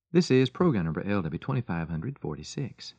This is program number LW2546.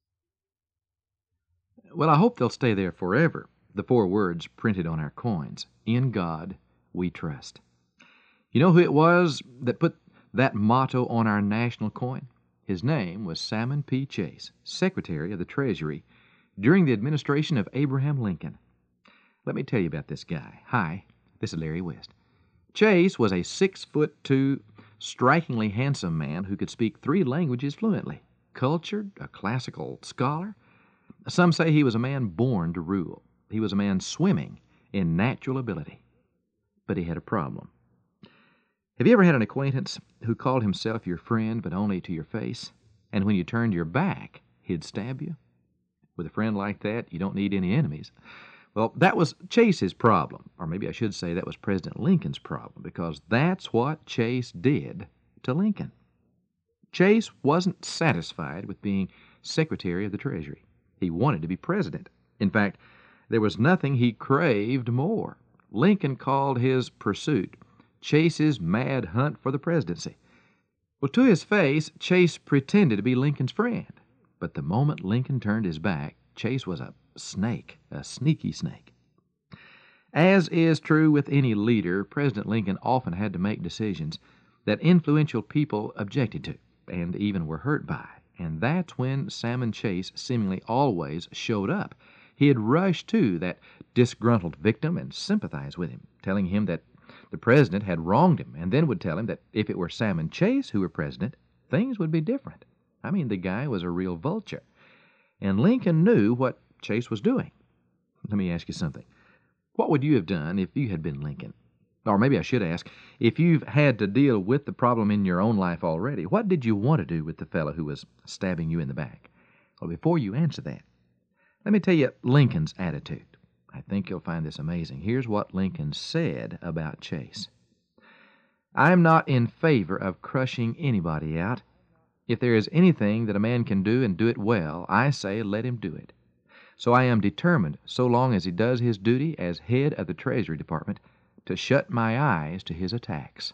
Well, I hope they'll stay there forever, the four words printed on our coins. In God we trust. You know who it was that put that motto on our national coin? His name was Salmon P. Chase, Secretary of the Treasury during the administration of Abraham Lincoln. Let me tell you about this guy. Hi, this is Larry West. Chase was a 6'2", strikingly handsome man who could speak 3 languages fluently, cultured, a classical scholar. Some say he was a man born to rule. He was a man swimming in natural ability. But he had a problem. Have you ever had an acquaintance who called himself your friend but only to your face, and when you turned your back, he'd stab you? With a friend like that, you don't need any enemies. Well, that was Chase's problem, or maybe I should say that was President Lincoln's problem, because that's what Chase did to Lincoln. Chase wasn't satisfied with being Secretary of the Treasury. He wanted to be president. In fact, there was nothing he craved more. Lincoln called his pursuit Chase's mad hunt for the presidency. Well, to his face, Chase pretended to be Lincoln's friend. But the moment Lincoln turned his back, Chase was a snake, a sneaky snake. As is true with any leader, President Lincoln often had to make decisions that influential people objected to and even were hurt by. And that's when Salmon Chase seemingly always showed up. He'd rush to that disgruntled victim and sympathize with him, telling him that the president had wronged him, and then would tell him that if it were Salmon Chase who were president, things would be different. I mean, the guy was a real vulture. And Lincoln knew what Chase was doing. Let me ask you something. What would you have done if you had been Lincoln? Or maybe I should ask, if you've had to deal with the problem in your own life already, what did you want to do with the fellow who was stabbing you in the back? Well, before you answer that, let me tell you Lincoln's attitude. I think you'll find this amazing. Here's what Lincoln said about Chase. I'm not in favor of crushing anybody out. If there is anything that a man can do and do it well, I say let him do it. So I am determined, so long as he does his duty as head of the Treasury Department, to shut my eyes to his attacks.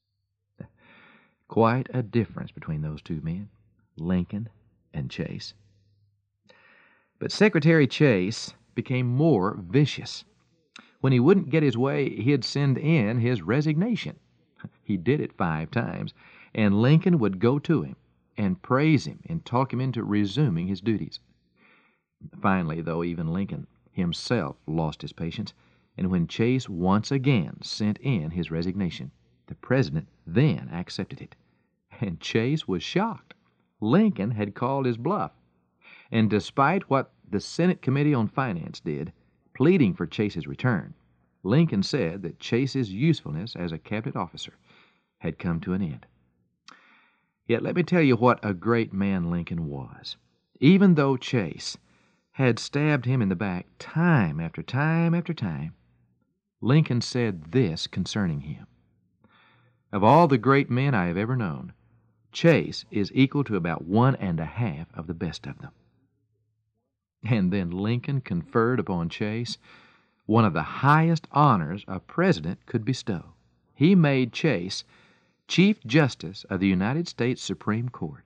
Quite a difference between those two men, Lincoln and Chase. But Secretary Chase became more vicious. When he wouldn't get his way, he'd send in his resignation. He did it 5 times, and Lincoln would go to him and praise him and talk him into resuming his duties. Finally, though, even Lincoln himself lost his patience, and when Chase once again sent in his resignation, the president then accepted it. And Chase was shocked. Lincoln had called his bluff. And despite what the Senate Committee on Finance did, pleading for Chase's return, Lincoln said that Chase's usefulness as a cabinet officer had come to an end. Yet let me tell you what a great man Lincoln was. Even though Chase had stabbed him in the back time after time after time, Lincoln said this concerning him. Of all the great men I have ever known, Chase is equal to about 1.5 of the best of them. And then Lincoln conferred upon Chase one of the highest honors a president could bestow. He made Chase Chief Justice of the United States Supreme Court.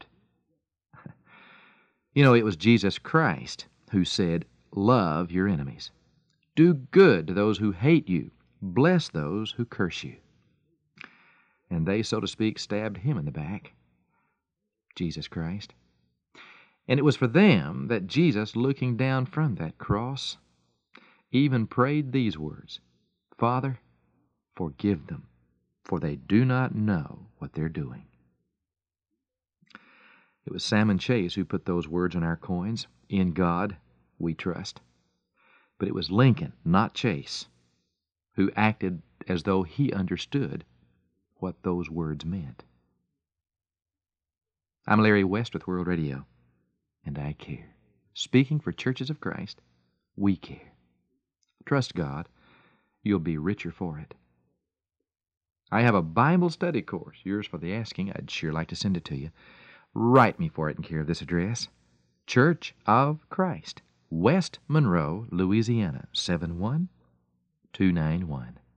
You know, it was Jesus Christ who said, love your enemies. Do good to those who hate you. Bless those who curse you. And they, so to speak, stabbed him in the back. Jesus Christ. And it was for them that Jesus, looking down from that cross, even prayed these words, Father, forgive them, for they do not know what they're doing. It was Salmon Chase who put those words on our coins, in God we trust. But it was Lincoln, not Chase, who acted as though he understood what those words meant. I'm Larry West with World Radio, and I care. Speaking for Churches of Christ, we care. Trust God, you'll be richer for it. I have a Bible study course, yours for the asking. I'd sure like to send it to you. Write me for it in care of this address, Church of Christ, West Monroe, Louisiana, 71291.